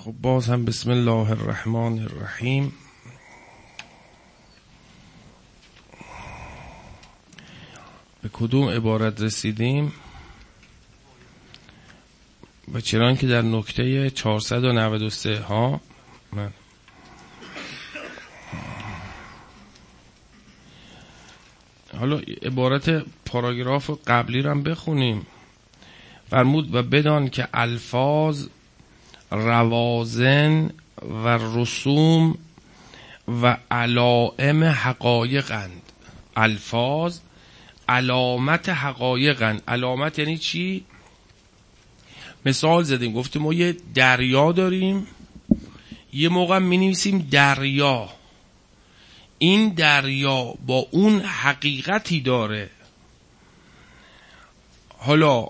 خب باز هم بسم الله الرحمن الرحیم. به کدوم عبارت رسیدیم؟ و چنان که در نکته 493 ها حالا عبارت پاراگراف قبلی رو هم بخونیم. فرمود و بدان که الفاظ، روازن و رسوم و علائم حقایقند. الفاظ علامت حقایقند. علامت یعنی چی؟ مثال زدیم، گفتیم ما یه دریا داریم، یه موقع می نویسیم دریا، این دریا با اون حقیقتی داره. حالا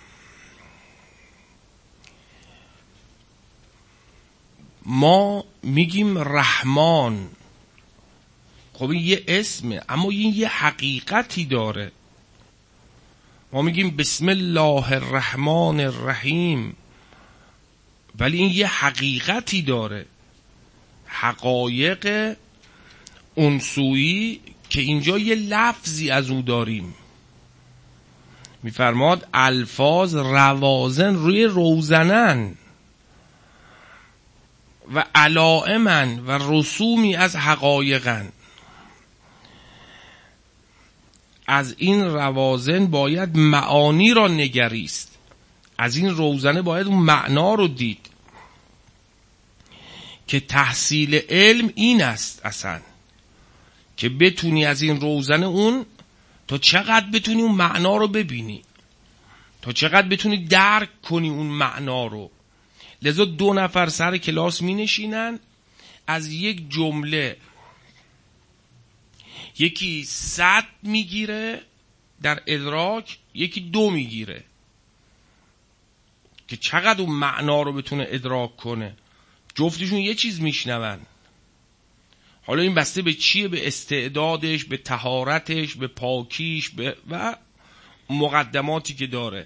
ما میگیم رحمان، خب این یه اسمه اما این یه حقیقتی داره. ما میگیم بسم الله الرحمن الرحیم، ولی این یه حقیقتی داره، حقایق انسویی که اینجا یه لفظی از او داریم. میفرماد الفاظ روازن روی روزنن و علائمن و رسومی از حقایقن. از این روازن باید معانی را نگریست، از این روزنه باید اون معنا رو دید که تحصیل علم این است اصلا که بتونی از این روزنه اون تا چقدر بتونی اون معنا رو ببینی، تا چقدر بتونی درک کنی اون معنا رو. لذا 2 نفر سر کلاس می نشینن، از یک جمله یکی 100 میگیره در ادراک، یکی 2 میگیره که چقدر اون معنا رو بتونه ادراک کنه. جفتشون یه چیز میشنون. حالا این بسته به چیه؟ به استعدادش، به طهارتش، به پاکیش و مقدماتی که داره.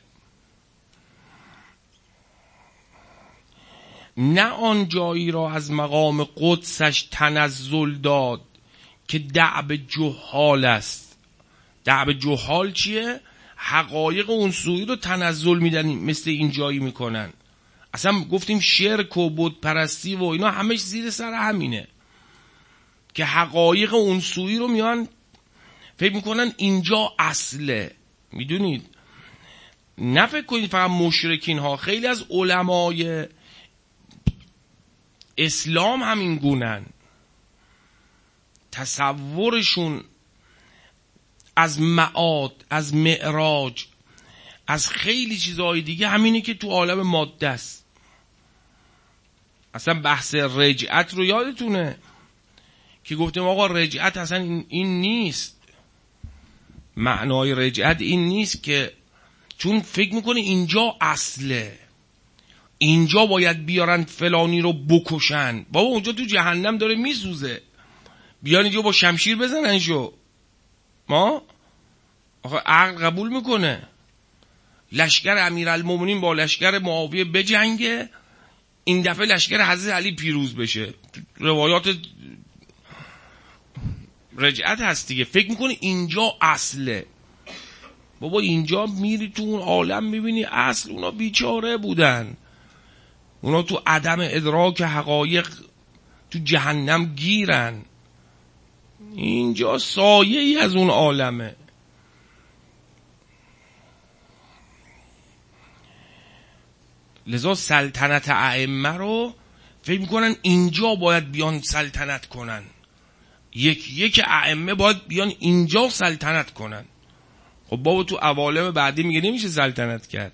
نه آن جایی را از مقام قدسش تنزل داد که دعب جهال است. دعب جهال چیه؟ حقایق اون سوی رو تنزل میدن، مثل این جایی میکنن. اصلا گفتیم شرک و بت پرستی و اینا همش زیر سر همینه که حقایق اون سوی رو میان فکر میکنن اینجا اصله. میدونید نه فکر کنید فقط مشرکین ها، خیلی از علمای اسلام همین گونن. تصورشون از معاد، از معراج، از خیلی چیزهای دیگه همینه که تو عالم ماده است. اصلا بحث رجعت رو یادتونه که گفتیم آقا رجعت اصلا این نیست. معنای رجعت این نیست که چون فکر میکنه اینجا اصله، اینجا باید بیارن فلانی رو بکشن. بابا اونجا تو جهنم داره میسوزه، بیان اینجا با شمشیر بزننشو. ما آخه عقل قبول میکنه لشکر امیرالمومنین با لشکر معاویه بجنگه، این دفعه لشکر حضرت علی پیروز بشه؟ روایات رجعت هست دیگه. فکر میکنه اینجا اصله. بابا اینجا میری تو اون عالم میبینی اصل اونا بیچاره بودن، اونا تو عدم ادراک حقایق تو جهنم گیرن. اینجا سایه ای از اون عالمه. لذا سلطنت ائمه رو فکر میکنن اینجا باید بیان سلطنت کنن، یک ائمه باید بیان اینجا سلطنت کنن. خب بابا تو عوالم بعدی میگه نمیشه سلطنت کرد.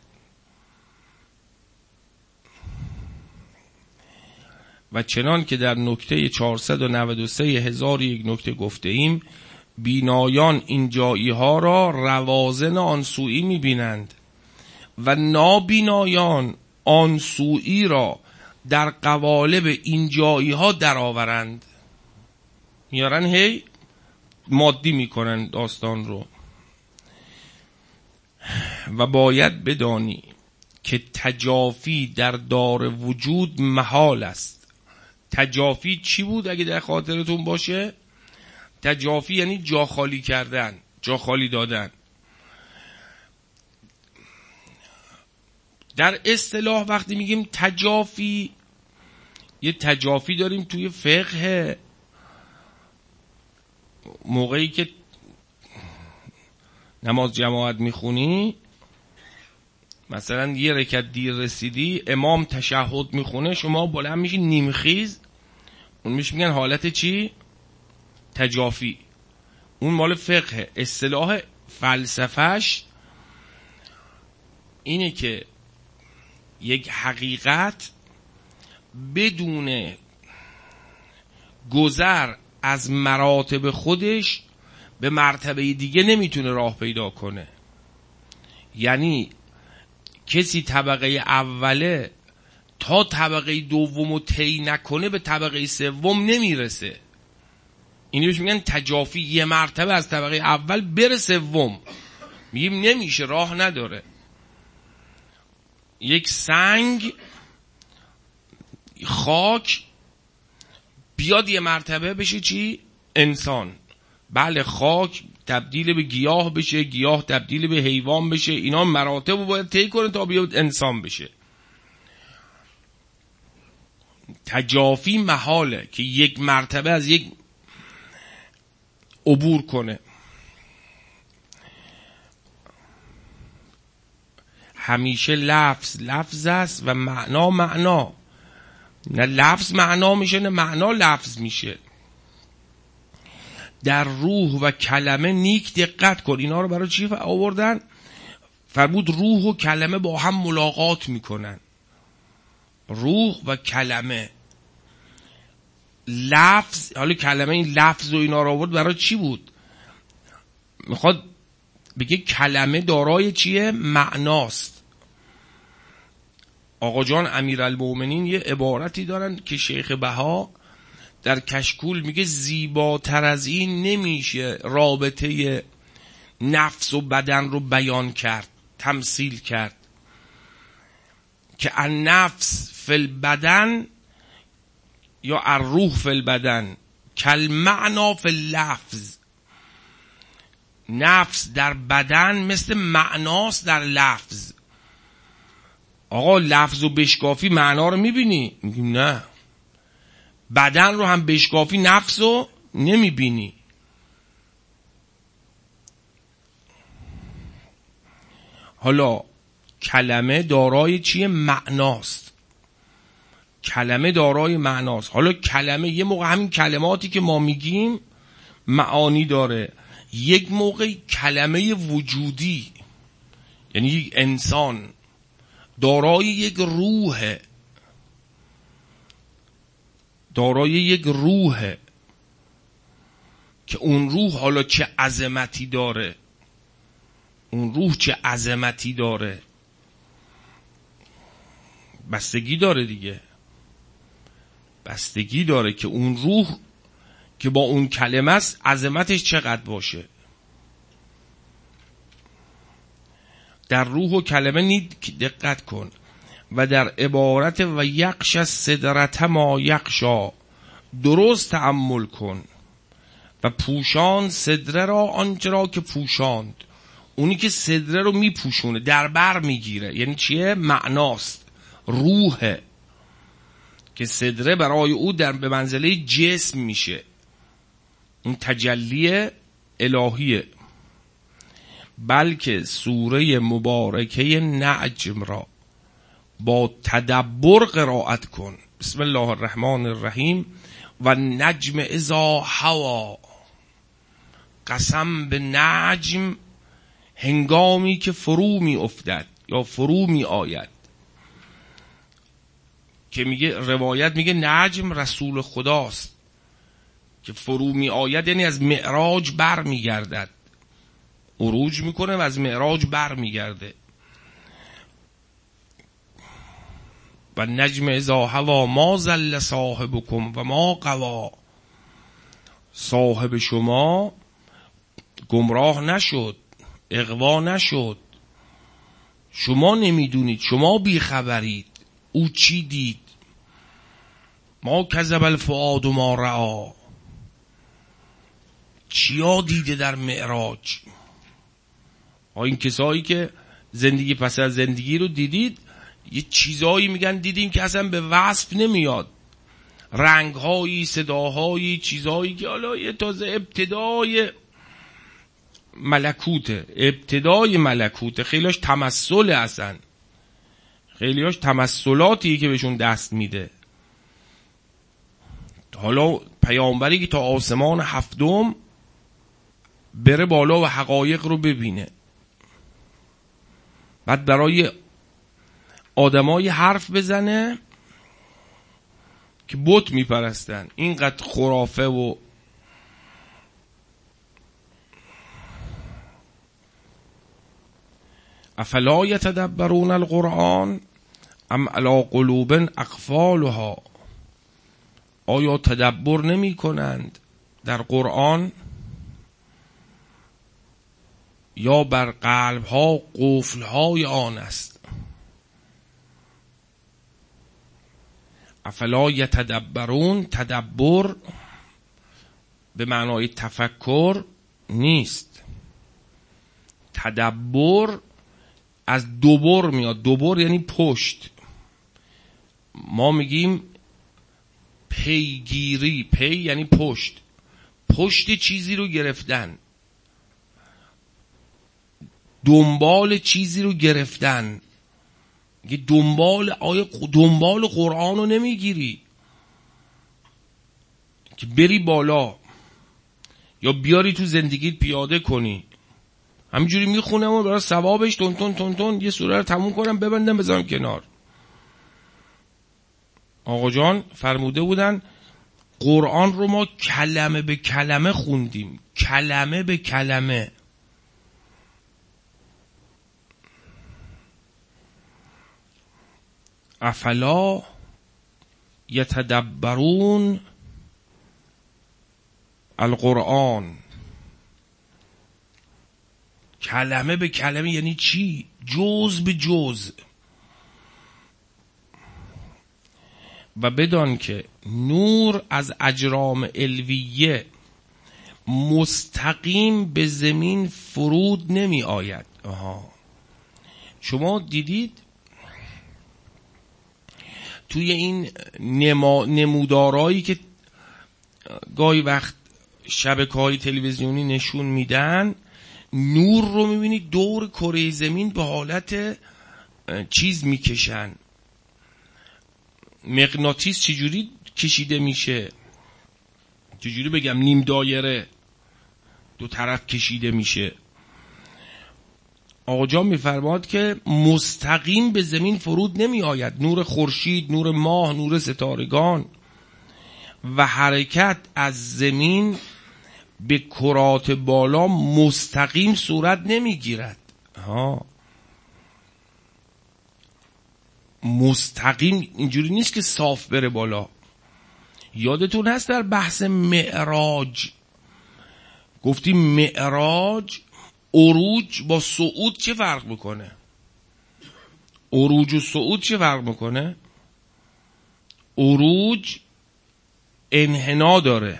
و چنان که در نکته 493 1001 نکته گفته ایم، بینایان این جایی ها را روازن آنسویی میبینند و نابینایان آنسویی را در قوالب این جایی ها در آورند. میارن هی مادی میکنن داستان رو. و باید بدانی که تجافی در دار وجود محال است. تجافی چی بود اگه در خاطرتون باشه؟ تجافی یعنی جا خالی کردن، جا خالی دادن. در اصطلاح وقتی میگیم تجافی، یه تجافی داریم توی فقه، موقعی که نماز جماعت میخونی، مثلا یه رکعت دیر رسیدی، امام تشهد میخونه، شما بلند میشی نیمخیز، اون میگن حالت چی؟ تجافی. اون مال فقه. اصطلاح فلسفهش اینه که یک حقیقت بدون گذر از مراتب خودش به مرتبه دیگه نمیتونه راه پیدا کنه. یعنی کسی طبقه اوله تا طبقه دوم رو طی نکنه به طبقه سوم نمیرسه. اینو بهش میگن تجافی. یه مرتبه از طبقه اول بره سوم، میگیم نمیشه، راه نداره. یک سنگ، خاک، بیاد یه مرتبه بشه چی؟ انسان. بله، خاک تبدیل به گیاه بشه، گیاه تبدیل به حیوان بشه، اینا مراتب رو باید طی کنه تا بیاد انسان بشه. تجافی محاله که یک مرتبه از یک عبور کنه. همیشه لفظ است و معنا. نه لفظ معنا میشه نه معنا لفظ میشه. در روح و کلمه نیک دقت کن. اینا رو برای چی آوردن؟ فرمود روح و کلمه با هم ملاقات میکنن. روح و کلمه، لفظ. حالا کلمه، این لفظ و اینا رو آورد برای چی بود؟ میخواد بگه کلمه دارای چیه؟ معناست. آقا جان امیرالمومنین یه عبارتی دارن که شیخ بها در کشکول میگه زیباتر از این نمیشه رابطه نفس و بدن رو بیان کرد، تمثیل کرد، که النفس فی البدن یا الروح فی البدن کالمعنا فی اللفظ. نفس در بدن مثل معناست در لفظ. آقا لفظ و بشکافی معنا رو میبینی؟ میگیم نه. بدن رو هم بشکافی نفس رو نمیبینی. حالا کلمه دارای چیه؟ معناست. کلمه دارای معناست. حالا کلمه یه موقع همین کلماتی که ما میگیم معانی داره، یک موقع کلمه وجودی، یعنی یک انسان دارای یک روحه، دارای یک روحه که اون روح حالا چه عظمتی داره، اون روح چه عظمتی داره، بستگی داره دیگه. بستگی داره که اون روح که با اون کلمه است عظمتش چقدر باشه. در روح و کلمه دقت کن. و در عبارت و یقش صدرت ما یقشا درست تأمل کن. و پوشان صدره را آنچه را که پوشاند. اونی که صدره رو میپوشونه، در بر میگیره، یعنی چیه؟ معناست، روحه، که صدره برای او در به منزله جسم میشه. اون تجلی الهیه. بلکه سوره مبارکه نجم را با تدبر قرائت کن. بسم الله الرحمن الرحیم. و نجم اذا هوا، قسم به نجم هنگامی که فرو می افتد یا فرو می آید. که میگه روایت میگه نجم رسول خداست که فرو می آید، یعنی از معراج بر می گردد، عروج میکنه و از معراج بر می گرده. و نجم اذا هوا ما ضل صاحبکم و ما غوا. صاحب شما گمراه نشد، اغوا نشد، شما نمیدونید، شما بیخبرید. او چی دید؟ ما کذب الفؤاد ما رأی. چیا دیده در معراج؟ این کسایی که زندگی پس از زندگی رو دیدید، یه چیزایی میگن دیدیم که اصلا به وصف نمیاد. رنگهایی، صداهایی، چیزهایی که حالا یه تازه ابتدای ملکوته. خیلیاش تمثله، اصلا خیلیاش تمثلاتیه که بهشون دست میده. حالا پیامبری که تا آسمان هفتم بره بالا و حقایق رو ببینه، بعد برای آدمای حرف بزنه که بت میپرستن، اینقدر خرافه و افلا یتدبرون القرآن ام علی قلوب اقفالها. آیا تدبر نمی کنند در قرآن یا بر قلبها قفلهای آن است؟ افلا یتدبرون، تدبر به معنای تفکر نیست. تدبر از دبر میاد. دبر یعنی پشت. ما میگیم پیگیری. پی یعنی پشت. پشت چیزی رو گرفتن، دنبال چیزی رو گرفتن. دنبال قرآن رو نمیگیری که بری بالا یا بیاری تو زندگیت پیاده کنی. همینجوری میخونم و برای ثوابش تون تون تون تون یه سوره رو تموم کنم ببندم بذارم کنار. آقا جان فرموده بودن قرآن رو ما کلمه به کلمه خوندیم، کلمه به کلمه. افلا یتدبرون القرآن. کلمه به کلمه یعنی چی؟ جز به جز. و بدان که نور از اجرام علویه مستقیم به زمین فرود نمی آید. شما دیدید توی این نمودارهایی که گاهی وقت شبکه‌های تلویزیونی نشون میدن، نور رو میبینید دور کره زمین به حالت چیز میکشن. مغناطیس چجوری کشیده میشه، چجوری بگم، نیم دایره دو طرف کشیده میشه. آقا جان میفرماد که مستقیم به زمین فرود نمی آید. نور خورشید، نور ماه، نور ستارگان و حرکت از زمین به کرات بالا مستقیم صورت نمی گیرد. مستقیم اینجوری نیست که صاف بره بالا. یادتون هست در بحث معراج گفتیم معراج، عروج با صعود چه فرق میکنه؟ عروج و صعود چه فرق میکنه؟ عروج انحنا داره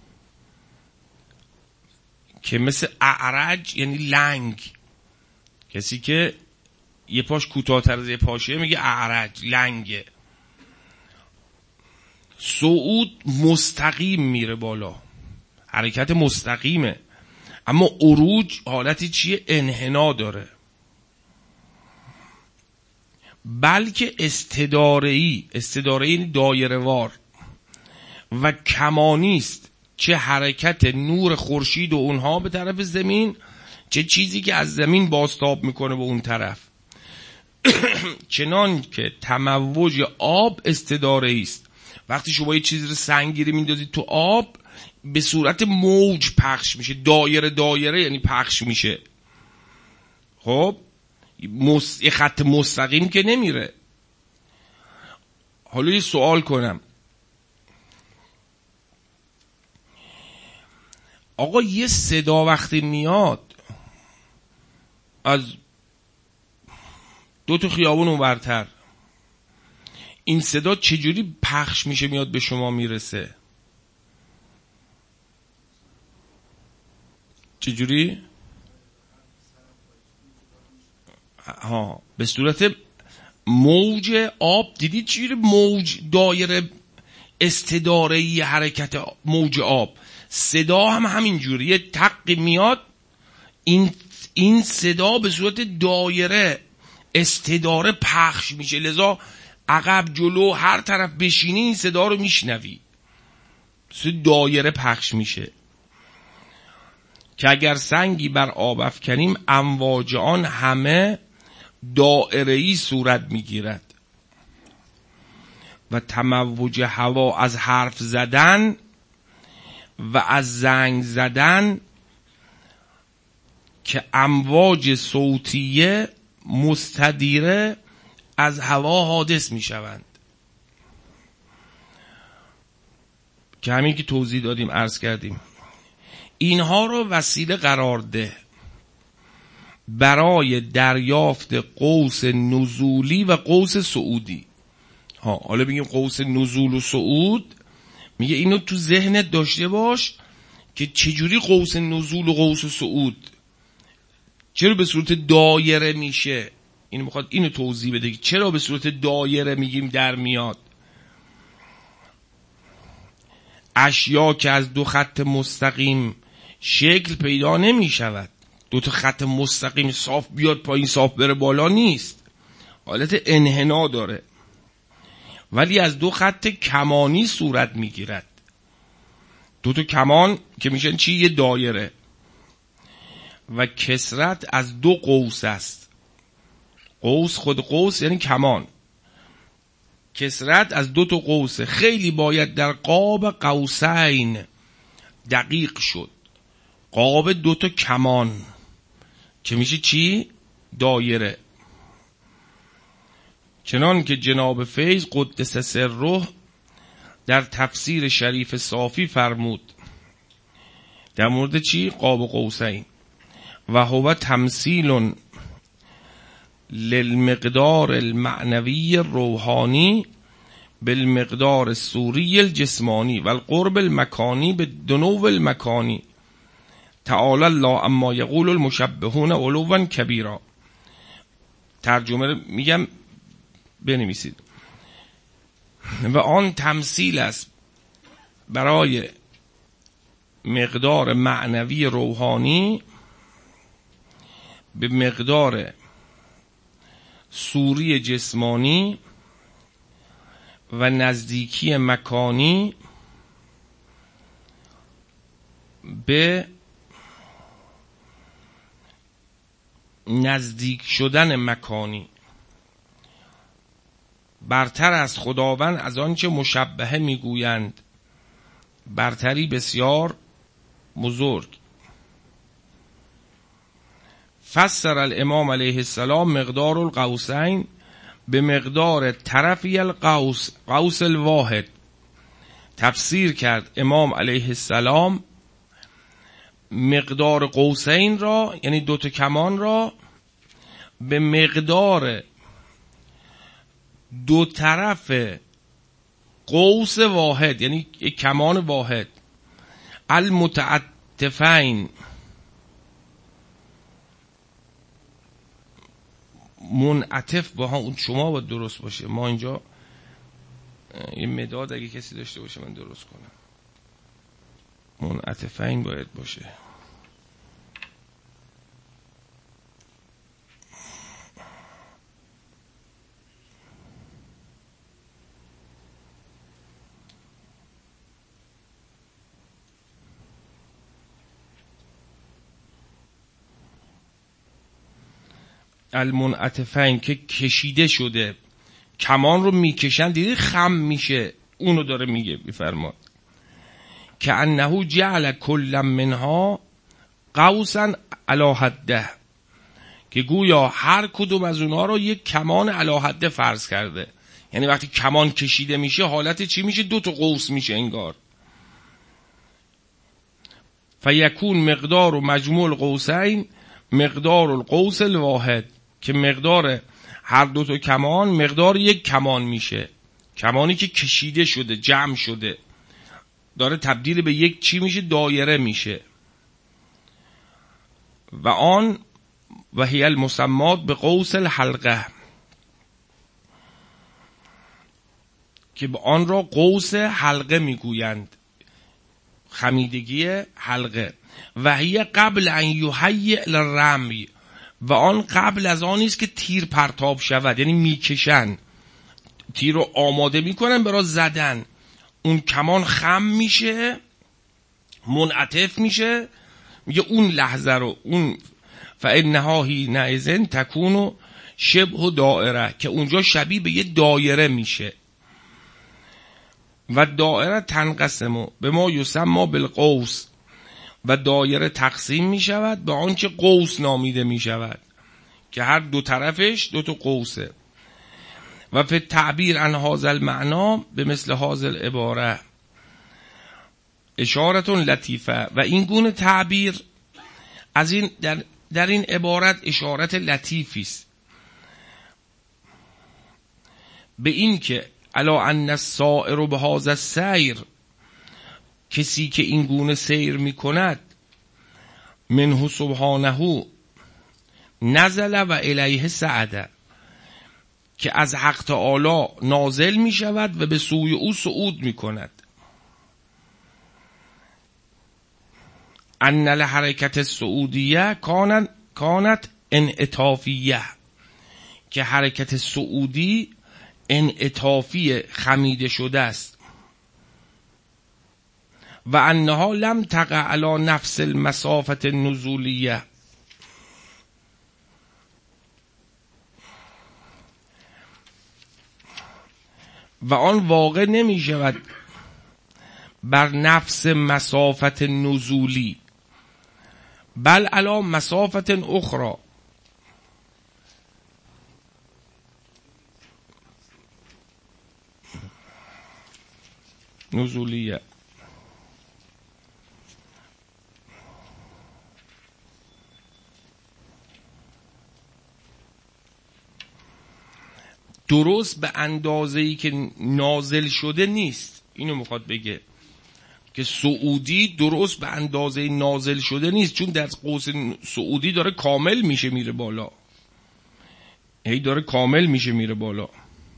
که مثل اعرج یعنی لنگ. کسی که یه پاش کوتاه‌تر از یه پاشه میگه اعرج، لنگه. صعود مستقیم میره بالا، حرکت مستقیمه. اما عروج حالتی چیه؟ انحنا داره. بلکه استداره‌ای یعنی دایره وار و کمانیست، چه حرکت نور خورشید و اونها به طرف زمین، چه چیزی که از زمین بازتاب میکنه به اون طرف. چنان که تموج آب استداره‌ای است. وقتی شما یه چیزی رو سنگیری میندازید تو آب، به صورت موج پخش میشه، دایره یعنی پخش میشه. خب یه خط مستقیم که نمیره. حالا یه سوال کنم، آقا یه صدا وقتی میاد از 2 تا خیابون اونورتر. این صدا چجوری پخش میشه میاد به شما میرسه؟ چجوری؟ به صورت موج آب. دیدید چجوری موج دایره استداره‌ای حرکت موج آب؟ صدا هم همین جوری یه تقی میاد، این صدا به صورت دایره استداره پخش میشه، لذا عقب جلو هر طرف بشینی این صدا رو میشنوی، صورت دایره پخش میشه. که اگر سنگی بر آب افکنیم امواج آن همه دایره‌ای صورت میگیرد. و تموج هوا از حرف زدن و از زنگ زدن که امواج صوتیه مستدیره از هوا حادث می شوند. که همین که توضیح دادیم عرض کردیم. اینها رو وسیله قرار ده برای دریافت قوس نزولی و قوس صعودی. حالا بگیم قوس نزول و صعود، میگه اینو تو ذهنت داشته باش که چجوری قوس نزول و قوس صعود چرا به صورت دایره میشه. این میخواد اینو توضیح بده که چرا به صورت دایره میگیم در میاد. اشیا که از 2 خط مستقیم شکل پیدا نمی شود. 2 تا خط مستقیم صاف بیاد پایین صاف بره بالا نیست، حالت انحنا داره، ولی از 2 خط کمانی صورت میگیرد. 2 تا کمان که میشن چی؟ یه دایره. و کسرت از 2 قوس است. قوس خود قوس یعنی کمان. کسرت از 2 تا قوس. خیلی باید در قاب قوسین دقیق شد. قاب 2 تا کمان که میشه چی؟ دایره. چنان که جناب فیض قدس سره در تفسیر شریف صافی فرمود در مورد چی؟ قاب قوسین. و هو تمثیل للمقدار المعنوی الروحانی بالمقدار السوری الجسمانی و القرب المکانی بالدنو المکانی. تعالی الله اما یقول المشبهون علوا کبیرا. ترجمه میگم بنویسید. و آن تمثیل است برای مقدار معنوی روحانی به مقدار سوری جسمانی و نزدیکی مکانی به نزدیک شدن مکانی. برتر از خداوند از آنچه مشبهه میگویند، برتری بسیار بزرگ. فسر الامام علیه السلام مقدار القوسین به مقدار طرفی القوس، قوس الواحد. تفسیر کرد امام علیه السلام مقدار قوسین را، یعنی 2 تا کمان را، به مقدار 2 طرف قوس واحد، یعنی یک کمان واحد. المتعطفین، منعطف با هم. اون شما باید درست باشه، ما اینجا یه مداد اگه کسی داشته باشه من درست کنم. منعطفین باید باشه. المنعطفین که کشیده شده، کمان رو میکشن، دیدی خم میشه، اونو داره میگه. بفرماد که انه جعل کل منها قوسا علی حده، که گویا هر کدوم از اونها رو یک کمان علی حده فرض کرده. یعنی وقتی کمان کشیده میشه حالت چی میشه؟ 2 تا قوس میشه انگار. فیکون مقدار و مجموع القوسین مقدار القوس الواحد، که مقدار هر دو تا کمان مقدار یک کمان میشه. کمانی که کشیده شده، جمع شده، داره تبدیل به یک چی میشه؟ دایره میشه. و آن و هی المسمات به قوس الحلقه، که به آن را قوس حلقه میگویند، خمیدگی حلقه. و هی قبل ان یهیئ للرمی، و آن قبل از آن است که تیر پرتاب شود، یعنی میکشن تیر رو، آماده میکنن برای زدن. اون کمان خم میشه، منعطف میشه، میگه اون لحظه رو، اون فانها حینئذ تکون شبه دایره، که اونجا شبیه به یه دایره میشه. و دایره تنقسم به ما یسمى بالقوس، و دایره تقسیم می شود به آنچه قوس نامیده می شود، که هر دو طرفش دو تا قوسه. و فی تعبیر عن هذا المعنا به مثل هذا العباره اشارت لطیفه، و این گونه تعبیر از این در این عبارت اشارت لطیفی است به این که الا ان السائر بهذا السیر، کسی که این گونه سیر می کند، منه سبحانه نزل و الیه صعد، که از حق تعالی نازل می شود و به سوی او صعود می کند. ان الحرکت السعودیه کانت انعطافیه، که حرکت سعودی انعطافی، خمیده شده است. و انها لم تقع علی نفس المسافه النزولیه، و آن واقع نمی شود بر نفس مسافت نزولی، بل علی مسافت اخرى. نزولیه. درست به اندازه‌ای که نازل شده نیست. اینو میخواد بگه که سعودی درست به اندازه نازل شده نیست، چون در قوس سعودی داره کامل میشه میره بالا، هی داره کامل میشه میره بالا.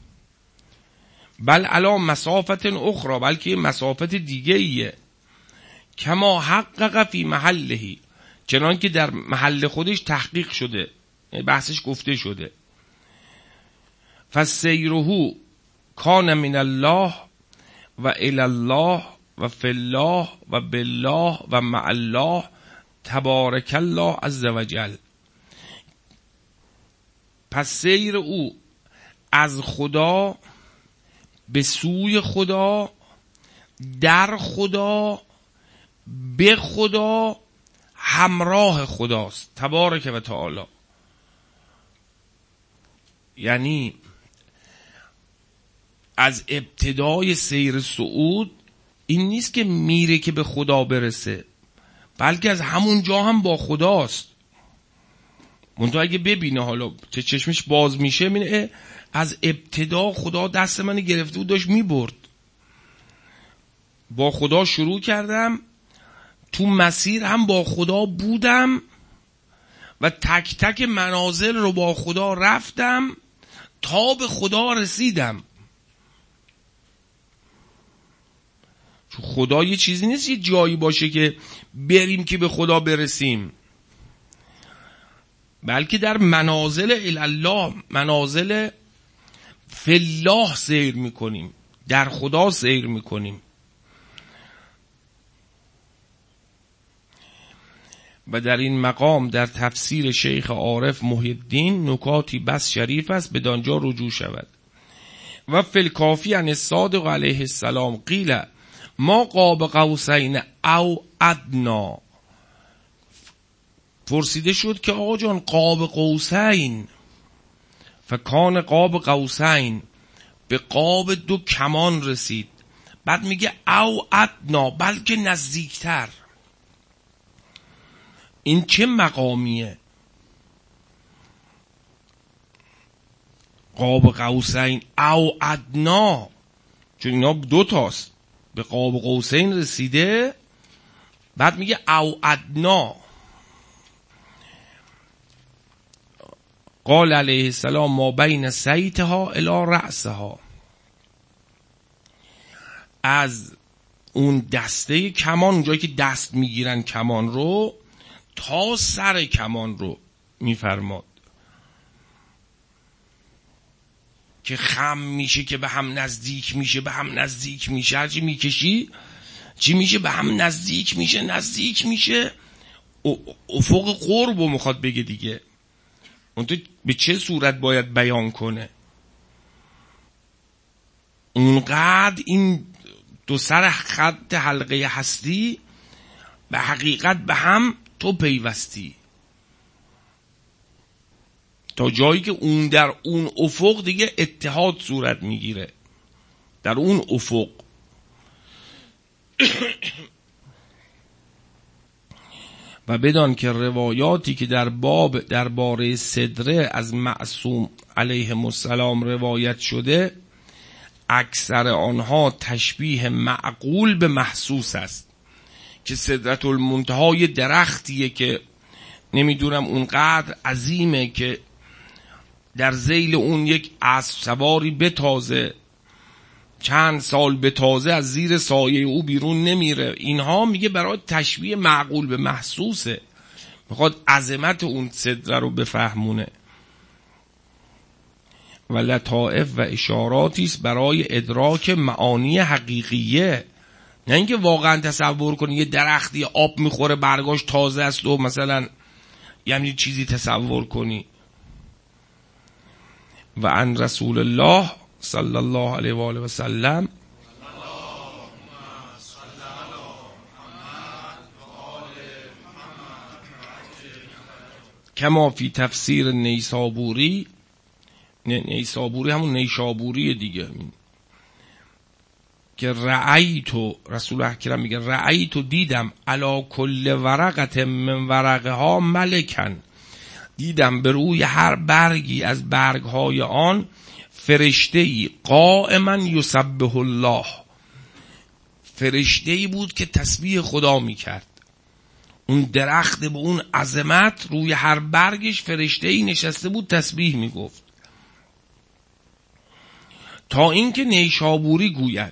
بل علا مسافت اخرى، بلکه مسافت دیگه ایه. کما حقق فی محلهی، چنان که در محل خودش تحقیق شده، بحثش گفته شده. فسیره کان من الله و الی الله و فی الله و بالله و مع الله تبارک الله عز وجل. پس سیر او از خدا به سوی خدا، در خدا، به خدا، همراه خداست تبارک و تعالی. یعنی از ابتدای سیر صعود این نیست که میره که به خدا برسه، بلکه از همون جا هم با خداست. منتها اگه ببینه حالا چه چشمش باز میشه، میبینه از ابتدا خدا دست من گرفته بود داشت میبرد، با خدا شروع کردم، تو مسیر هم با خدا بودم و تک تک منازل رو با خدا رفتم تا به خدا رسیدم. چون خدا یه چیزی نیست یه جایی باشه که بریم که به خدا برسیم، بلکه در منازل الله، منازل فی الله سیر میکنیم، در خدا سیر میکنیم. و در این مقام در تفسیر شیخ عارف محی الدین نکاتی بس شریف است، بدانجا رجوع شود. و فی الکافی عن الصادق علیه السلام قیل ما قاب قوسین او ادنا. پرسیده شد که آقا جان قاب قوسین، فکان قاب قوسین، به قاب دو کمان رسید. بعد میگه او ادنا، بلکه نزدیکتر. این چه مقامیه؟ قاب قوسین او ادنا، چون اینا دو تاست، به قاب قوسین رسیده، بعد میگه او ادنا. قال علیه السلام ما بین سیتها الی رأسها، از اون دسته کمان، اونجایی که دست میگیرن کمان رو، تا سر کمان رو میفرماد که خم میشه، که به هم نزدیک میشه، به هم نزدیک میشه، هرچی میکشی چی میشه؟ به هم نزدیک میشه، نزدیک میشه. افق قرب رو میخواد بگه دیگه. اون تو به چه صورت باید بیان کنه؟ اونقدر این دو سر خط حلقه هستی به حقیقت به هم تو پیوستی، تا جایی که اون در اون افق دیگه اتحاد صورت میگیره، در اون افق. و بدان که روایاتی که در باب درباره سدره از معصوم علیه السلام روایت شده، اکثر آنها تشبیه معقول به محسوس است، که سدرة المنتهی درختیه که نمیدونم اونقدر عظیمه که در ذیل اون یک اسب سواری بتازه، چند سال بتازه، از زیر سایه او بیرون نمیره. اینها میگه برای تشبیه معقول به محسوسه، میخواد عظمت اون سدره رو بفهمونه. و لطائف و اشاراتیست برای ادراک معانی حقیقیه، نه اینکه واقعا تصور کنی یه درختی آب میخوره برگاش تازه است و مثلا یه همین چیزی تصور کنی. و عن رسول الله صلی الله علیه و آله و سلم کما فی تفسیر نیسابوری، نیسابوری همون نیشابوری دیگه، که رأیتو، رسول اکرم میگه رأیتو دیدم علی کل ورقت من ورقها ملکن، دیدم به روی هر برگی از برگهای آن فرشته‌ای قائما یسبح الله، فرشته‌ای بود که تسبیح خدا میکرد. اون درخت به اون عظمت، روی هر برگش فرشته‌ای نشسته بود تسبیح میگفت. تا اینکه نیشابوری گوید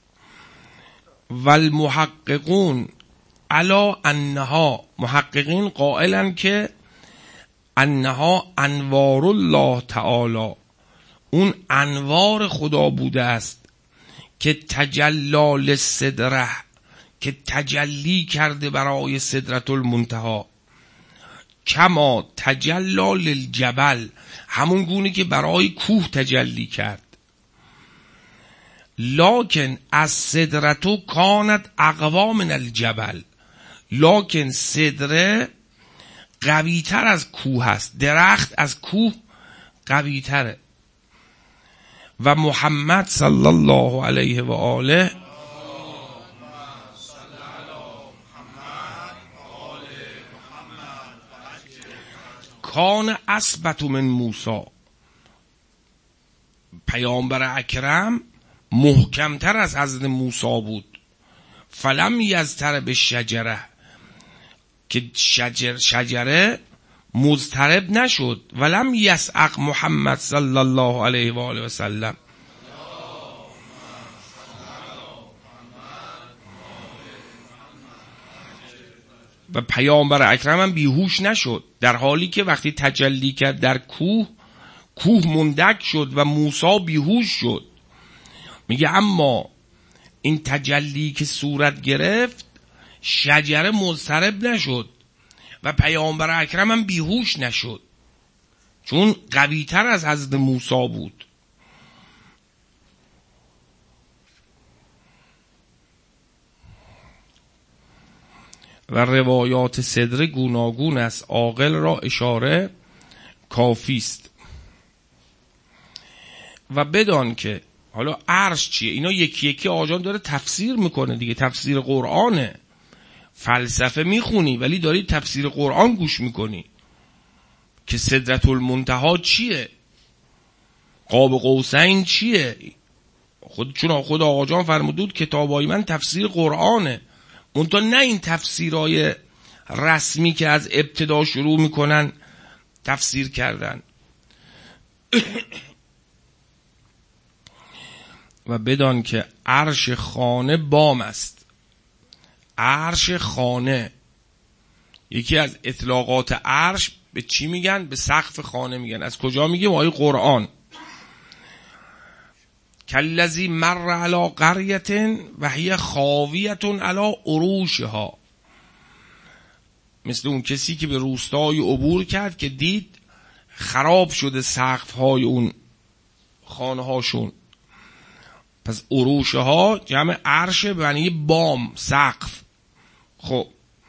والمحققون علی انها، محققین قائلن که انها انوار الله تعالی، اون انوار خدا بوده است که تجلال صدره، که تجلی کرده برای سدرة المنتهی، کما تجلال الجبل، همون گونه که برای کوه تجلی کرد. لکن از صدرتو کانت اقوا من الجبل، لکن صدره قوی تر از کوه است، درخت از کوه قوی تره. و محمد صلی الله علیه و آله کان اثبت من موسی، پیامبر اکرم محکمتر از حضرت موسی بود. فلم یضطرب الشجره، که شجره مضطرب نشد. ولم یصعق محمد صلی الله علیه و آله و سلم، و پیامبر اکرم هم بیهوش نشد، در حالی که وقتی تجلی کرد در کوه، کوه مندک شد و موسی بیهوش شد. میگه اما این تجلی که صورت گرفت، شجره مضطرب نشد و پیامبر اکرم هم بیهوش نشد، چون قوی تر از حضرت موسی بود. و روایات صدره گوناگون است، عاقل را اشاره کافی است. و بدان که حالا عرش چیه، اینا یکی یکی آجان داره تفسیر میکنه دیگه، تفسیر قرآنه. فلسفه میخونی ولی داری تفسیر قرآن گوش میکنی که سدرة المنتهی چیه. قاب قوسین چیه؟ چون خود آقا جان فرمودود کتابای من تفسیر قرآنه، منتها نه این تفسیرهای رسمی که از ابتدا شروع میکنن تفسیر کردن. و بدان که عرش خانه بام است. عرش خانه، یکی از اطلاقات عرش به چی میگن؟ به سقف خانه میگن. از کجا میگیم؟ آیه قرآن. کالذی مر علی قریة و هی خاویة علی عروشها، مثل اون کسی که به روستای عبور کرد که دید خراب شده سقف‌های اون خانه هاشون. پس عروشها جمع عرش به معنی بام، سقف. خب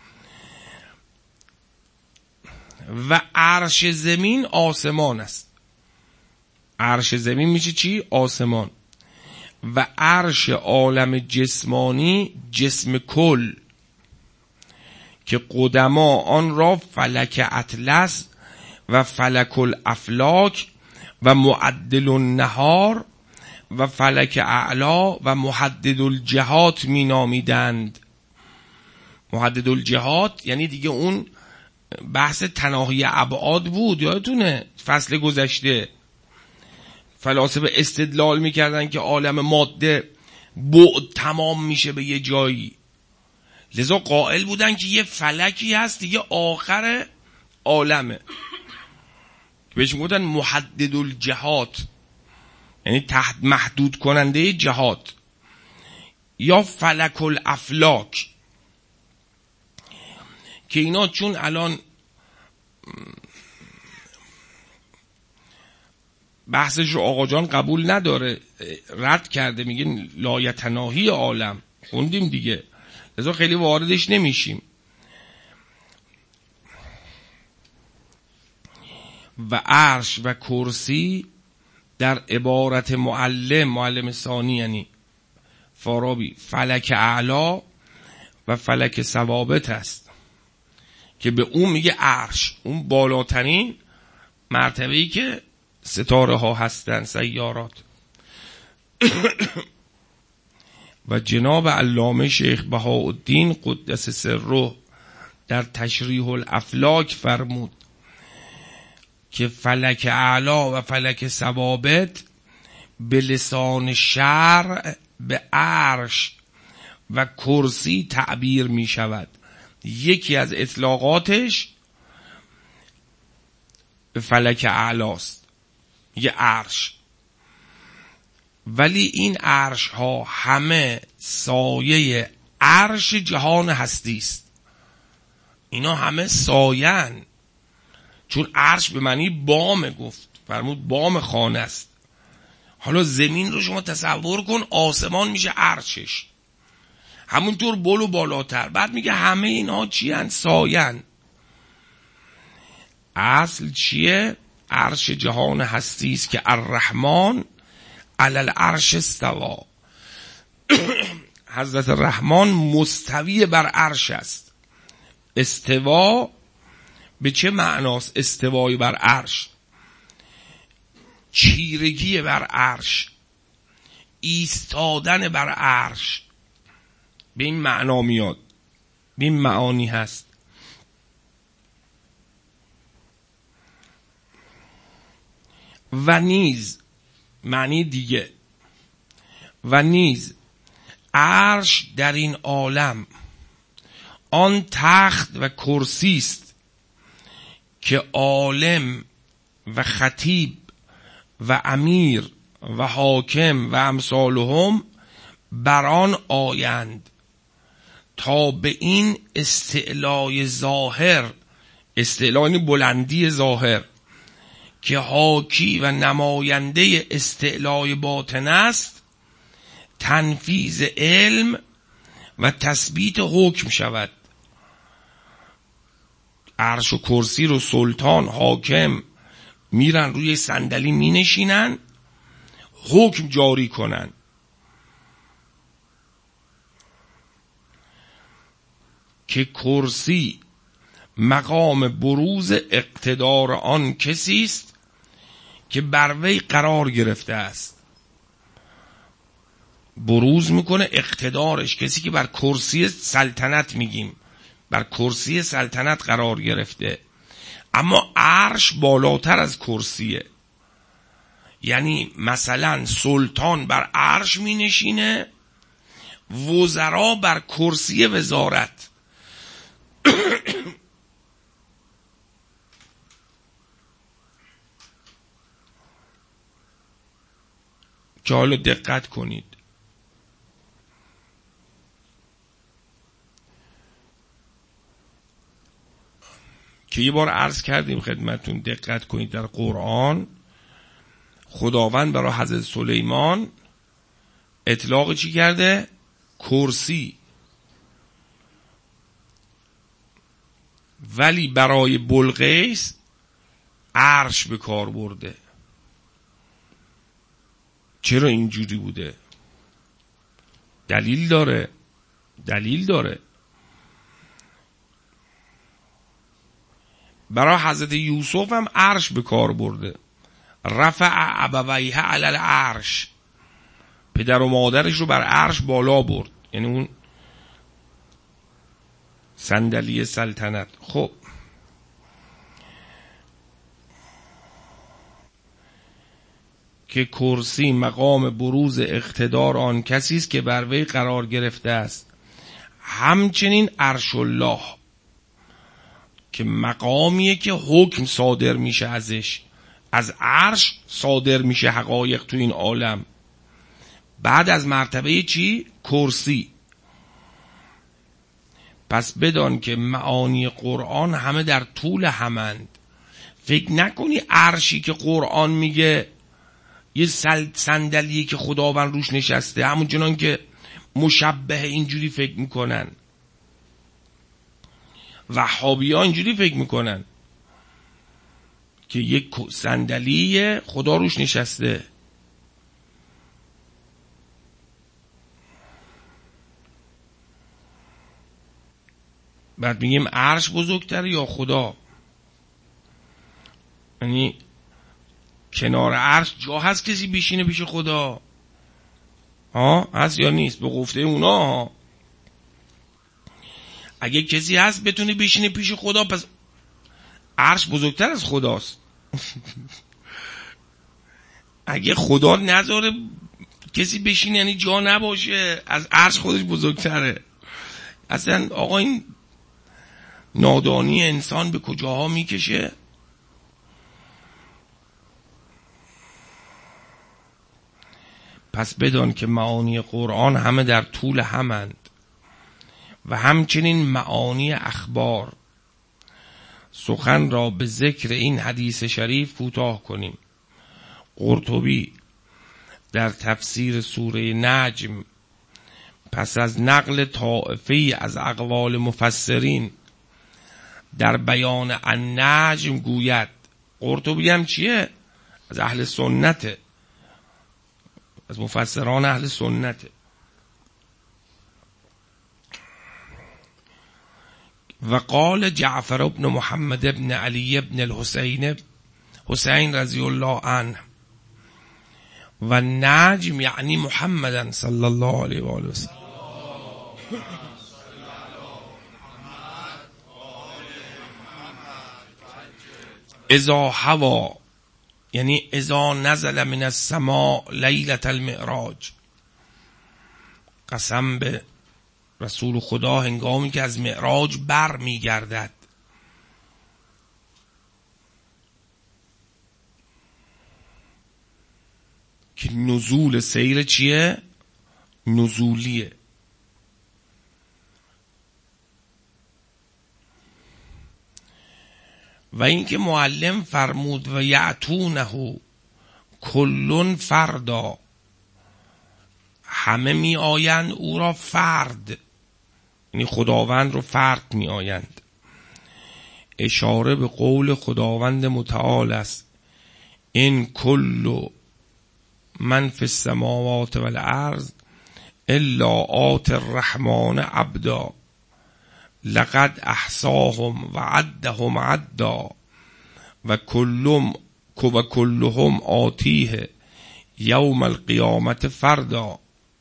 و عرش زمین آسمان است. عرش زمین میشه چی؟ آسمان. و عرش عالم جسمانی جسم کل، که قدما آن را فلک اطلس و فلک الافلاک و معدل النهار و فلک اعلا و محدد الجهات می نامیدند. محدد الجهات یعنی دیگه اون بحث تناهی ابعاد بود، یادتونه فصل گذشته فلاسفه استدلال میکردن که عالم ماده بعد تمام میشه به یه جایی، لذا قائل بودن که یه فلکی هست دیگه آخر عالمه، بهش میگفتن محدد الجهات، یعنی تحت محدود کننده جهات، یا فلک الافلاک، که اینا چون الان بحثش رو آقا جان قبول نداره، رد کرده، میگه لایتناهی عالم، خوندیم دیگه، لذا خیلی واردش نمیشیم. و عرش و کرسی در عبارت معلم ثانی یعنی فارابی فلک اعلا و فلک ثوابت است، که به اون میگه عرش، اون بالاترین مرتبه‌ای که ستاره ها هستن، سیارات. و جناب علامه شیخ بهاءالدین قدس سره در تشریح الافلاک فرمود که فلک اعلا و فلک ثوابت به لسان شرع به عرش و کرسی تعبیر می شود. یکی از اطلاقاتش به فلک اعلاست، یه عرش، ولی این عرش ها همه سایه عرش جهان هستی است. اینا همه سایه‌اند، چون عرش به معنی بام، گفت فرمود بام خانه است. حالا زمین رو شما تصور کن، آسمان میشه عرشش، همونطور بلو بالاتر. بعد میگه همه اینا چی هن؟ سایه‌اند. اصل چیه؟ عرش جهان هستی است که الرحمن علی العرش استوا. حضرت رحمان مستوی بر عرش است. استوا به چه معناست؟ استوای بر عرش، چیرگی بر عرش، ایستادن بر عرش، به این معنا میاد، به این معانی هست. و نیز معنی دیگه، و نیز عرش در این عالم آن تخت و کرسی است که عالم و خطیب و امیر و حاکم و امثالهم بر آن آیند تا به این استعلای ظاهر، استعلای بلندی ظاهر که حاکی و نماینده استعلای باطن است، تنفیذ علم و تثبیت حکم شود. عرش و کرسی رو سلطان، حاکم میرن روی صندلی می نشینن، حکم جاری کنن. که کرسی مقام بروز اقتدار آن کسی است که بر وی قرار گرفته است. بروز میکنه اقتدارش، کسی که بر کرسی سلطنت میگیم، بر کرسی سلطنت قرار گرفته، اما عرش بالاتر از کرسیه. یعنی مثلا سلطان بر عرش می نشینه، وزرا بر کرسی وزارت. که حالا دقت کنید، که یه بار عرض کردیم خدمتون، دقت کنید در قرآن خداوند برای حضرت سلیمان اطلاق چی کرده؟ کرسی. ولی برای بلقیس عرش به کار برده. چرا اینجوری بوده؟ دلیل داره. برای حضرت یوسف هم عرش به کار برده. رفع ابویه علی العرش، پدر و مادرش رو بر عرش بالا برد، یعنی اون صندلی سلطنت. خب که کرسی مقام بروز اقتدار آن کسی است که بر وی قرار گرفته است. همچنین عرش الله که مقامیه که حکم صادر میشه ازش، از عرش صادر میشه حقایق تو این عالم. بعد از مرتبه چی؟ کرسی. پس بدان که معانی قرآن همه در طول همند. فکر نکنی عرشی که قرآن میگه یه صندلیه که خداوند روش نشسته، همون چنان که مشبه اینجوری فکر میکنن، وهابی ها اینجوری فکر میکنن که یک صندلیه خدا روش نشسته. بعد میگیم عرش بزرگتره یا خدا؟ یعنی کنار عرش جا هست کسی بشینه پیش خدا؟ هست یا نیست؟ به گفته اونا اگه کسی هست بتونه بشینه پیش خدا، پس عرش بزرگتر از خداست. اگه خدا نذاره کسی بشینه یعنی جا نباشه، از عرش خودش بزرگتره. اصلا آقا این نادانی انسان به کجاها میکشه؟ پس بدان که معانی قرآن همه در طول همند و همچنین معانی اخبار. سخن را به ذکر این حدیث شریف کوتاه کنیم. قرطبی در تفسیر سوره نجم پس از نقل طائفه‌ای از اقوال مفسرین در بیان النجم گوید، قرطبی هم چیه؟ از اهل سنته، از مفسران اهل سنته. و قال جعفر ابن محمد ابن علی ابن الحسین حسین رضی الله عنه و نجم یعنی محمد صلی الله علیه و آله و سلم. اذا هوا یعنی اذا نزل من السماء لیلة المعراج، قسم به رسول خدا هنگامی که از معراج بر می گردد. که نزول سیر چیه؟ نزولیه. و اینکه معلم فرمود و یعتونه کلون فردا، همه می آیند او را فرد، یعنی خداوند رو فرد می آیند. اشاره به قول خداوند متعال است: این کل من فی السماوات والارض الا آتی الرحمن عبدا لقد احصاهم و عدهم عدا و و کلهم آتیه یوم القیامت فردا،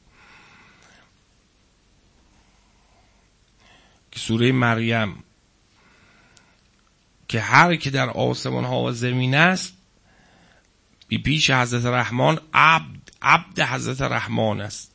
که سوره مریم، که هر که در آسمان ها و زمین است بی پیش حضرت رحمان عبد حضرت رحمان است.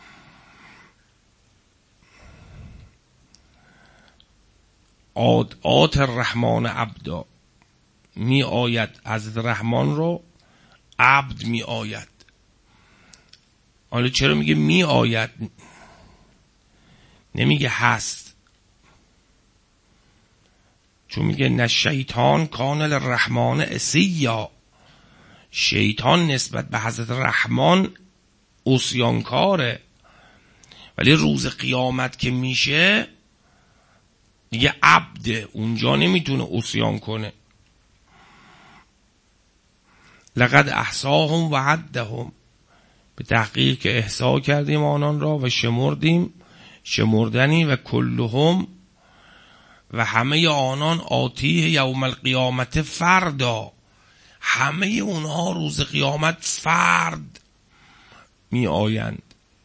آت الرحمن عبدا، می آید حضرت رحمان رو عبد می آید. حالا چرا میگه می آید، نمیگه هست؟ چون میگه نه شیطان کان للرحمن عصیا، شیطان نسبت به حضرت رحمان عصیانکاره، ولی روز قیامت که میشه دیگه عبده، اونجا نمیتونه عصیان کنه. لقد احصاهم و عدهم، به تحقیق که احصا کردیم آنان را و شمردیم شمردنی، و کلهم و همه آنان آتیه یوم القیامت فردا، همه اونها روز قیامت فرد می آیند.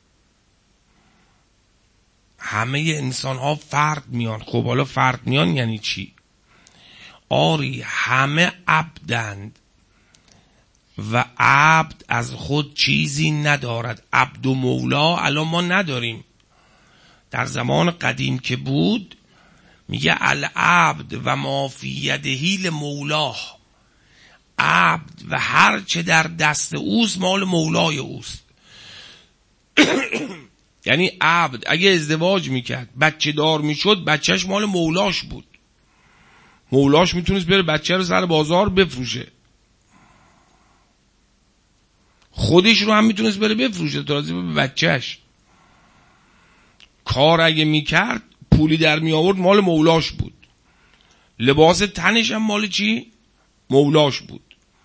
همه انسان ها فرد میان. خب حالا فرد میان یعنی چی؟ آری همه عبدند و عبد از خود چیزی ندارد. عبد و مولا الان ما نداریم. در زمان قدیم که بود میگه العبد و ما فی یده لمولاه، عبد و هر چه در دست اوست مال مولای اوست. یعنی عبد اگه ازدواج میکرد بچه دار میشد، بچهش مال مولاش بود. مولاش میتونست بره بچه رو سر بازار بفروشه، خودش رو هم میتونست بره بفروشه تازه به بچهش. کار اگه میکرد پولی در می آورد مال مولاش بود. لباس تنش هم مال چی؟ مولاش بود.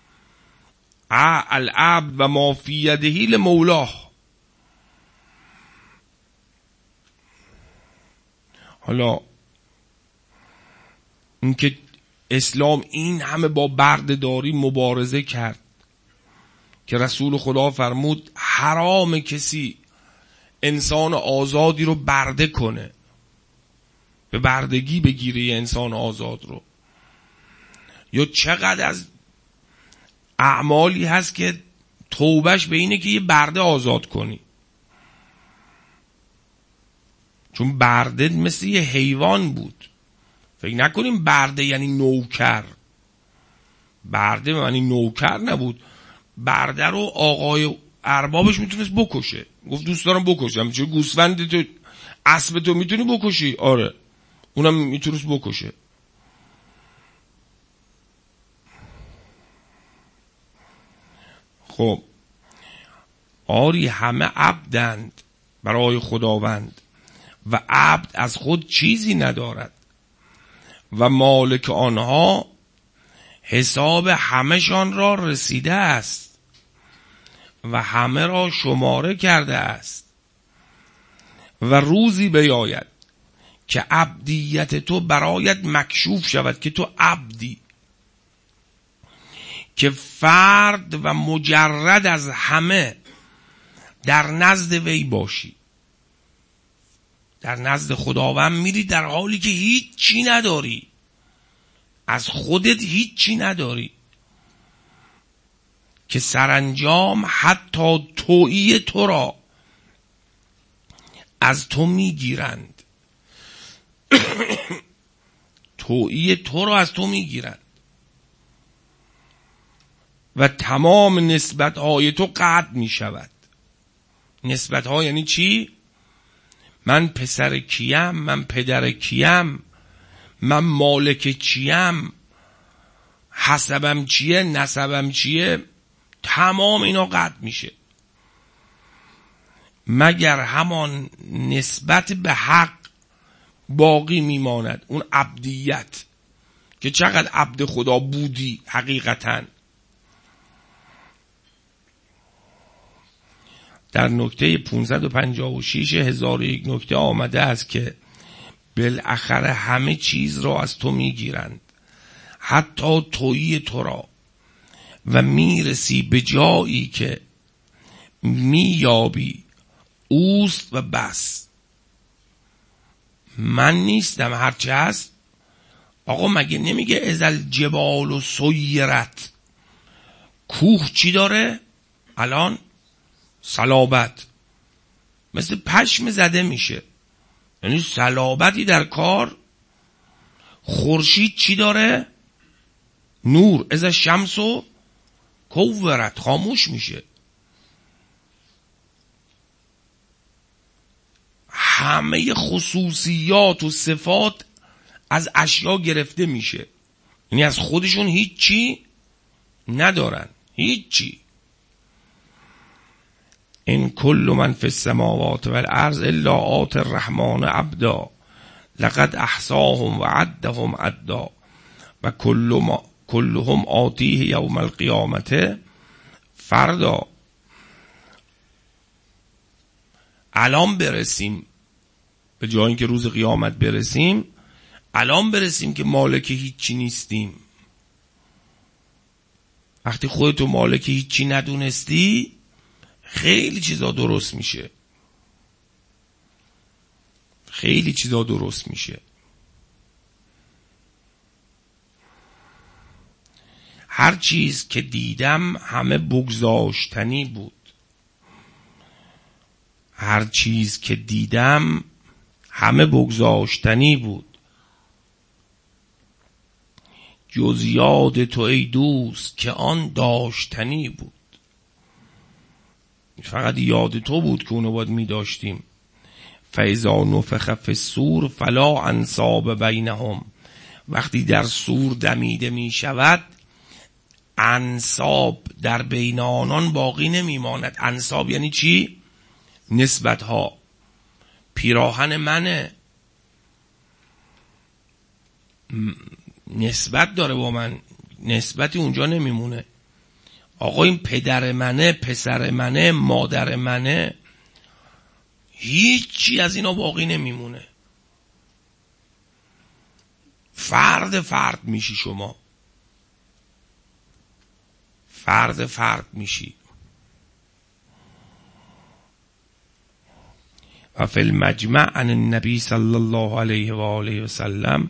العبد و ما فی یده لمولاه. حالا اینکه اسلام این همه با بردهداری مبارزه کرد که رسول خدا فرمود حرام کسی انسان آزادی رو برده کنه، به بردگی بگیره انسان آزاد رو. یا چقدر از اعمالی هست که توبهش به اینه که یه برده آزاد کنی، چون برده مثل یه حیوان بود. فکر نکنیم برده یعنی نوکر. برده یعنی نوکر نبود. برده رو آقای اربابش میتونست بکشه، گفت دوست دارم بکشم. چه گوسفند تو اسب تو میتونی بکشی؟ آره، اونم میتونست بکشه. خب آری همه عبدند برای خداوند و عبد از خود چیزی ندارد و مالک آنها حساب همشان را رسیده است و همه را شماره کرده است. و روزی بیاید که عبدیت تو برایت مکشوف شود که تو عبدی، که فرد و مجرد از همه در نزد وی باشی. در نزد خداوند میری در حالی که هیچی نداری، از خودت هیچی نداری، که سرانجام حتی تویی تو را از تو میگیرند. تویی تو را از تو میگیرند و تمام نسبت های تو قطع می شود. نسبت ها یعنی چی؟ من پسر کیم، من پدر کیم، من مالک چیم، حسبم چیه، نسبم چیه، تمام اینا قطع میشه، مگر همان نسبت به حق باقی میماند، اون عبدیت، که چقدر عبد خدا بودی حقیقتاً. در نکته 556 1001 نکته آمده است که بالاخره همه چیز را از تو میگیرند، حتی تویی تو را، و میرسی به جایی که مییابی اوست و بس. من نیستم هرچی هست. آقا مگه نمیگه ازل جبال و سیرت؟ کوه چی داره الان؟ صلابت، مثل پشم زده میشه، یعنی صلابتی در کار. خورشید چی داره؟ نور. از شمس و کورت، خاموش میشه. همه خصوصیات و صفات از اشیا گرفته میشه، یعنی از خودشون هیچی ندارن، هیچی. این کل من فی السماوات والارض الا آتی الرحمن عبدا لقد احصاهم و عدهم عدا و کلهم آتیه یوم القیامت فردا. الان برسیم به جایی اینکه روز قیامت برسیم، الان برسیم که مالک هیچی نیستیم. وقتی خودتو مالک هیچی ندونستی خیلی چیزا درست میشه، خیلی چیزا درست میشه. هر چیز که دیدم همه بگذاشتنی بود، هر چیز که دیدم همه بگذاشتنی بود، جز یاد تو ای دوست که آن داشتنی بود. فقط یاد تو بود که اونو باید می داشتیم. فاذا نفخ فی الصور فلا انساب بینهم، وقتی در صور دمیده می شود انساب در بین آنان باقی نمی ماند. انساب یعنی چی؟ نسبت ها. پیراهن منه، نسبت داره با من، نسبتی اونجا نمیمونه. آقا این پدر منه، پسر منه، مادر منه، هیچی از اینا باقی نمیمونه. فرد میشی شما، فرد میشی. و فی المجمع عن النبی صلی الله علیه و آله و سلم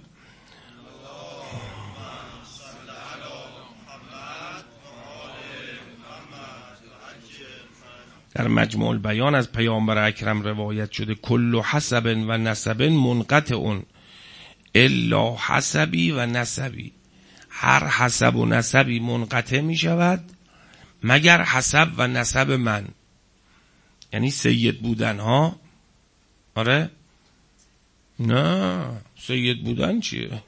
در مجموع البیان از پیامبر اکرم روایت شده کل حسب و نسب منقطع الا حسبی و نسبی، هر حسب و نسبی منقطع می شود مگر حسب و نسب من، یعنی سید بودن ها. آره نه، سید بودن چیه؟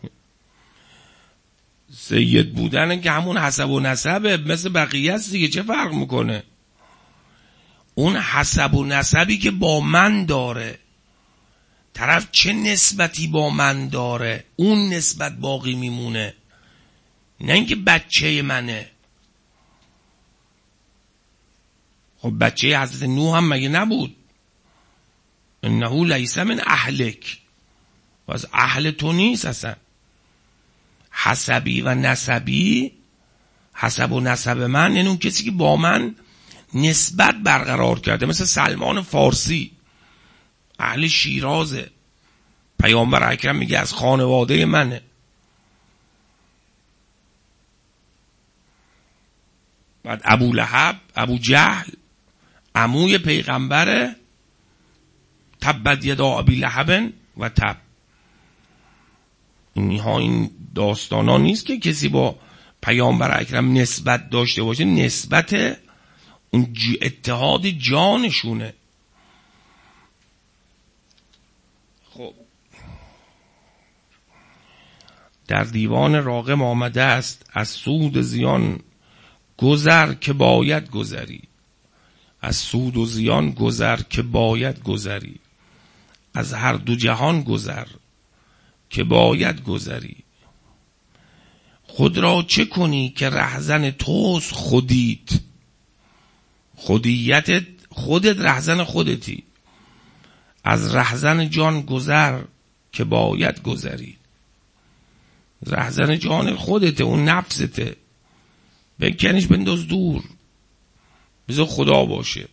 سید بودن که همون حسب و نسبه، مثل بقیه است دیگه، چه فرق میکنه؟ اون حسب و نسبی که با من داره، طرف چه نسبتی با من داره، اون نسبت باقی میمونه، نه اینکه بچه منه. خب بچه حضرت نوح هم مگه نبود؟ انه لیس من اهلک، و از اهل تو نیست اصلا. حسبی و نسبی، حسب و نسب من یعنی اون کسی که با من نسبت برقرار کرده، مثل سلمان فارسی اهل شیرازه، پیامبر اکرم میگه از خانواده منه. بعد ابو لهب، ابو جهل عموی پیغمبره، تبت یدا ابی لهب و تب. اینها این داستانا نیست که کسی با پیامبر اکرم نسبت داشته باشه، نسبت اون اتحاد جانشونه. خب در دیوان راغم آمده است از سود زیان گذر که باید گذری، از سود و زیان گذر که باید گذری، از هر دو جهان گذر که باید گذری. خود را چه کنی که رهزن توست خودیت، خودیتت خودت رهزن خودتی، از رهزن جان گذر که باید گذری. رهزن جان خودته، اون نفسته، بکنیش بنداز دور، بذار خدا باشه.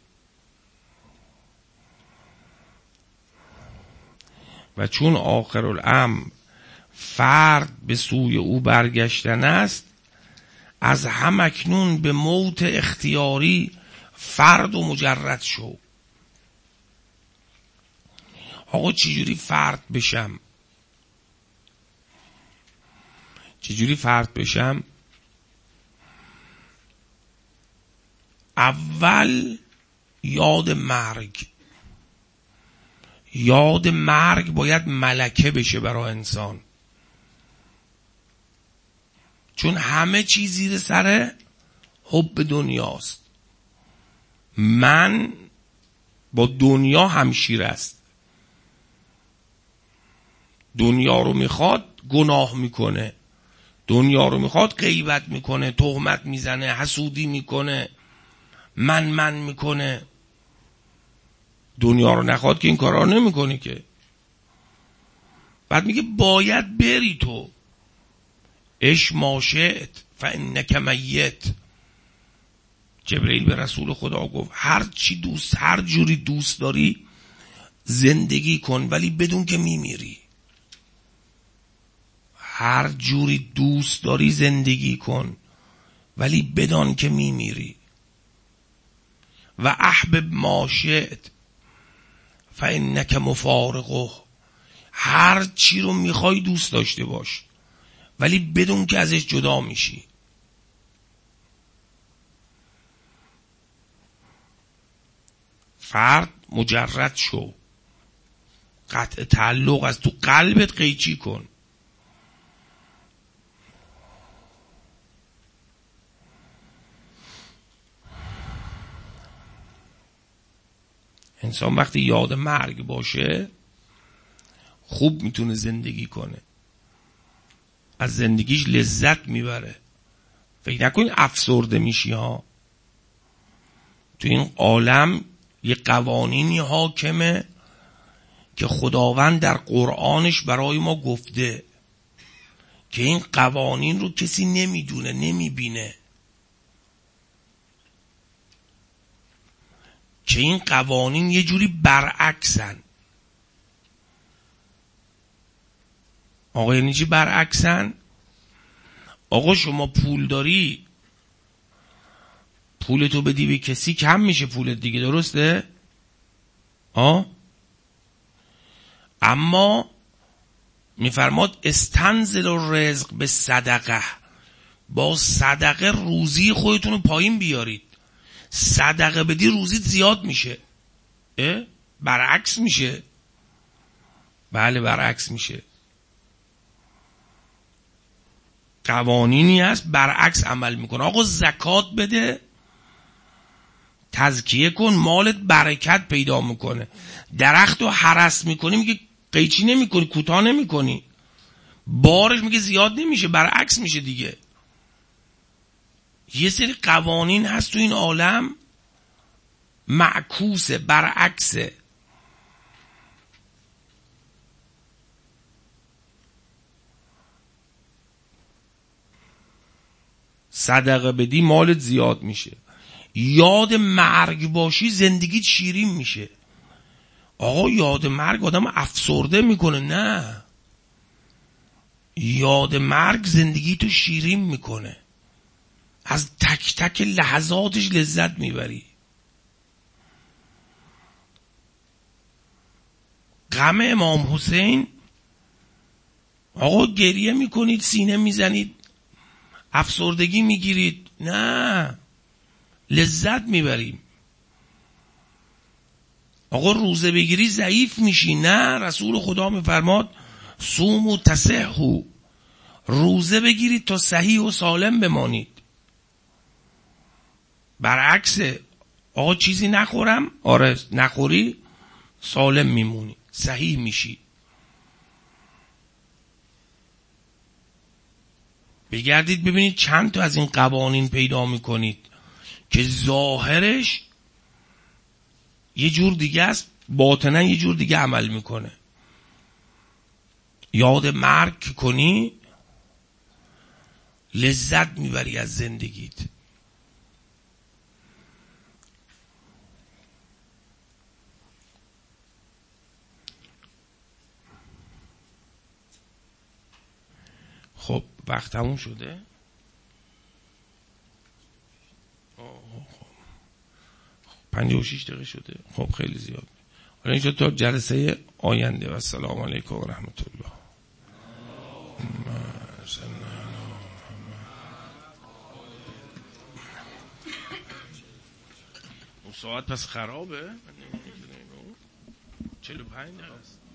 و چون آخرالامر فرد به سوی او برگشتن است، از هم اکنون به موت اختیاری فرد و مجرد شو. آقا چجوری فرد بشم؟ چجوری فرد بشم؟ اول یاد مرگ. یاد مرگ باید ملکه بشه برای انسان، چون همه چیز زیر سر حب دنیاست. من با دنیا همشیر است. دنیا رو میخواد گناه میکنه، دنیا رو میخواد غیبت میکنه، تهمت میزنه، حسودی میکنه، من میکنه. دنیا رو نخواد که این کارا رو نمیکنه که. بعد میگه باید بری تو، اش ماشت فانک میت. جبرئیل به رسول خدا گفت هر چی دوست، هر جوری دوست داری زندگی کن، ولی بدون که میمیری. هر جوری دوست داری زندگی کن، ولی بدان که میمیری. و احبب ماشت فانک مفارقه. هر چی رو میخوای دوست داشته باش، ولی بدون که ازش جدا میشی. فرد مجرد شو، قطع تعلق از تو قلبت قیچی کن. انسان وقتی یاد مرگ باشه خوب میتونه زندگی کنه، از زندگیش لذت میبره. فکر نکنید افسرده میشی ها. تو این عالم یه قوانینی حاکمه که خداوند در قرآنش برای ما گفته که این قوانین رو کسی نمیدونه، نمیبینه، که این قوانین یه جوری برعکسن. آقا یعنی چی برعکسن؟ آقا شما پول داری، پولتو بدی به کسی کم میشه پولت دیگه، درسته؟ اما میفرماد استنزل الرزق به صدقه، با صدقه روزی خودتون رو پایین بیارید. صدقه بدی روزیت زیاد میشه. برعکس میشه. بله برعکس میشه. قوانینی هست برعکس عمل میکنه. آقا زکات بده، تزکیه کن، مالت برکت پیدا میکنه. درخت رو هرس میکنی، میگه قیچی نمیکنی، کوتاه نمیکنی، بارش میگه زیاد نمیشه، برعکس میشه دیگه. یه سری قوانین هست تو این عالم معکوسه، برعکسه. صدقه بدی مالت زیاد میشه. یاد مرگ باشی زندگیت شیرین میشه. آقا یاد مرگ آدم افسرده میکنه؟ نه، یاد مرگ زندگی تو شیرین میکنه، از تک تک لحظاتش لذت میبری. غم امام حسین، آقا گریه میکنید، سینه میزنید، افسردگی میگیرید؟ نه، لذت میبریم. آقا روزه بگیری ضعیف میشی؟ نه، رسول خدا میفرماد صوموا تصحوا، روزه بگیرید تا صحیح و سالم بمانید. برعکسه، آقا چیزی نخورم، آره نخوری سالم میمونی، صحیح میشی. بگردید ببینید چند تا از این قوانین پیدا میکنید که ظاهرش یه جور دیگه است، باطنا یه جور دیگه عمل میکنه. یاد مرگ کنی لذت میبری از زندگیت. خب وقت تموم شده. 56 دقیقه شده. خب خیلی زیاد. حالا اینجا تا جلسه آینده و السلام علیکم و رحمت الله. اون ساعت پس خرابه. 45 دقیقه است.